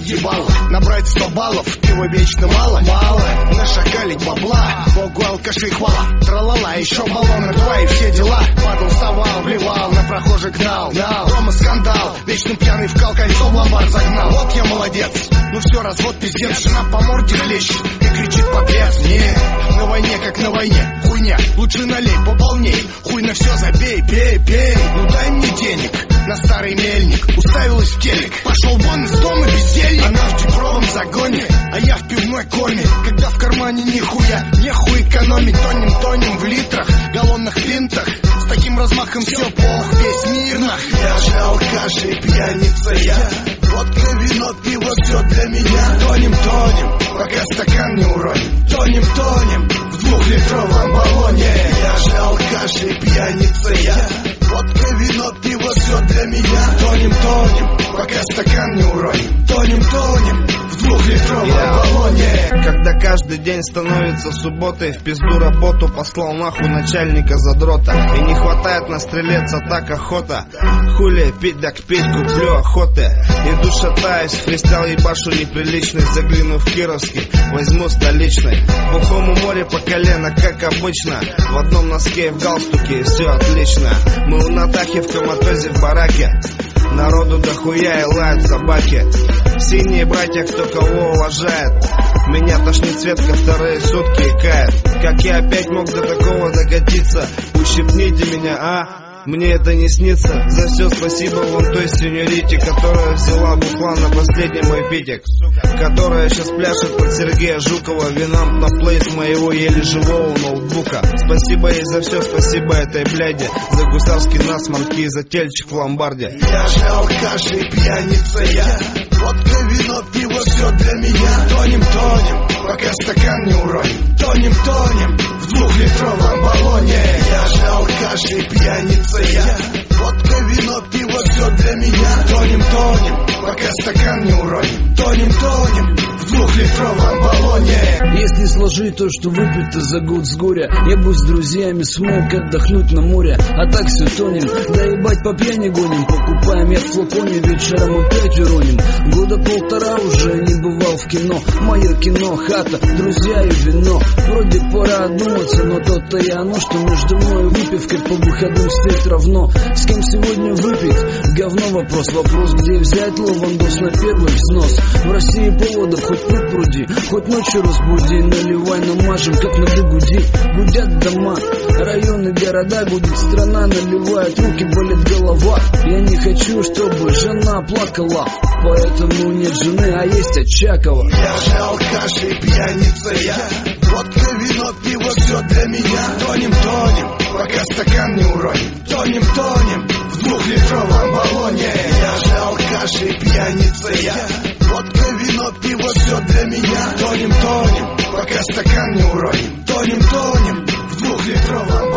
ебало. Набрать 100 баллов, пива вечно мало. Нашакалить бабла, богу алкашей хвала. Тралала, еще баллоны 2 и все дела. Падал, вставал, вливал, на прохожих гнал. Дома скандал, вечно пьяный вкал, кольцо в ломбард загнал. Вот я молодец, ну все, развод пиздец. Жена по морде хлещет и кричит подлец. Не, на войне как на войне, хуйня, лучше налей пополней. Хуй на все забей, пей, ну дай мне денег на старый мельник. Уставилась в телек, пошел вон из дома бездельник. Она в дебровом загоне, а я в пивной коме. Когда в кармане нихуя, нехуй экономить. Тонем в литрах, галлонных пинтах. С таким размахом все бог, весь мир нах. Я же алкаш и пьяница я. Водка, вино, пиво, все для меня. Тонем, пока стакан не уроним. Тонем, в 2-литровом баллоне. Я же алкаш и пьяница я. Водка, вино, пиво, все для меня. Тонем, пока стакан не уроним. Тонем, в 2-литровом баллоне. Когда каждый день становится субботой, в пизду работу послал нахуй начальника задрота. И не хватает настрелеться, так охота. Хули пить, так пить, куплю охоты. Иду шатаюсь, фристайл ебашу неприличный. Заглянув в Кировский, возьму столичный. В бухому море по колено, как обычно. В одном носке и в галстуке, и все отлично. Мы у Натахи в коматозе в бараке. Народу дохуя и лают собаки. Синие братья, кто кого уважает. Меня тошнит Светка вторые сутки и кает. Как я опять мог до такого докатиться? Ущипните меня, а? Мне это не снится. За все спасибо вон той сеньорите, которая взяла бухла на последний мой питик, которая сейчас пляшет под Сергея Жукова вином на плейс моего еле живого ноутбука. Спасибо ей за все, спасибо этой бляде, за гусарский насморки и за тельчик в ломбарде. Я же алкаш и пьяница я. Водка, вино, пиво, все для меня. Тонем, пока стакан не уроним. Тонем, в 2-литровом баллоне. Я же алкаш и пьяница я. Водка, вино, пиво, все для меня. Тонем, пока стакан не уроним. Тонем, в 2-литровом баллоне. Если сложить то, что выпито за год с горя, я бы с друзьями смог отдохнуть на море. А так все тонем, да ебать по пьяни гоним. Покупаем я в флаконе, вечером опять уроним. Года 1,5 уже не бывал в кино. Мое кино, хата, друзья и вино. Вроде пора одуматься, но то-то и оно, что между мной и выпивкой по выходным стоит равно. С кем сегодня выпить? Говно вопрос, где взять ловандос на первый взнос. В России поводов хоть пруд пруди, хоть ночью разбуди. Наливай, намажем, как на бегуди. Гудят дома, районы, города, гудит страна. Наливает руки, болит голова. Я не хочу, чтобы жена плакала, поэтому нет жены, а есть Очакова. Я же алкаш и пьяница я. Водка, вино, пиво, все для меня. Тонем, пока стакан не уроним. Тонем, в 2-литровом баллоне. Я же алкаш и пьяница я. Водка, вино, пиво, все для меня. Тонем, пока стакан не уроним. Тонем, в 2-литровом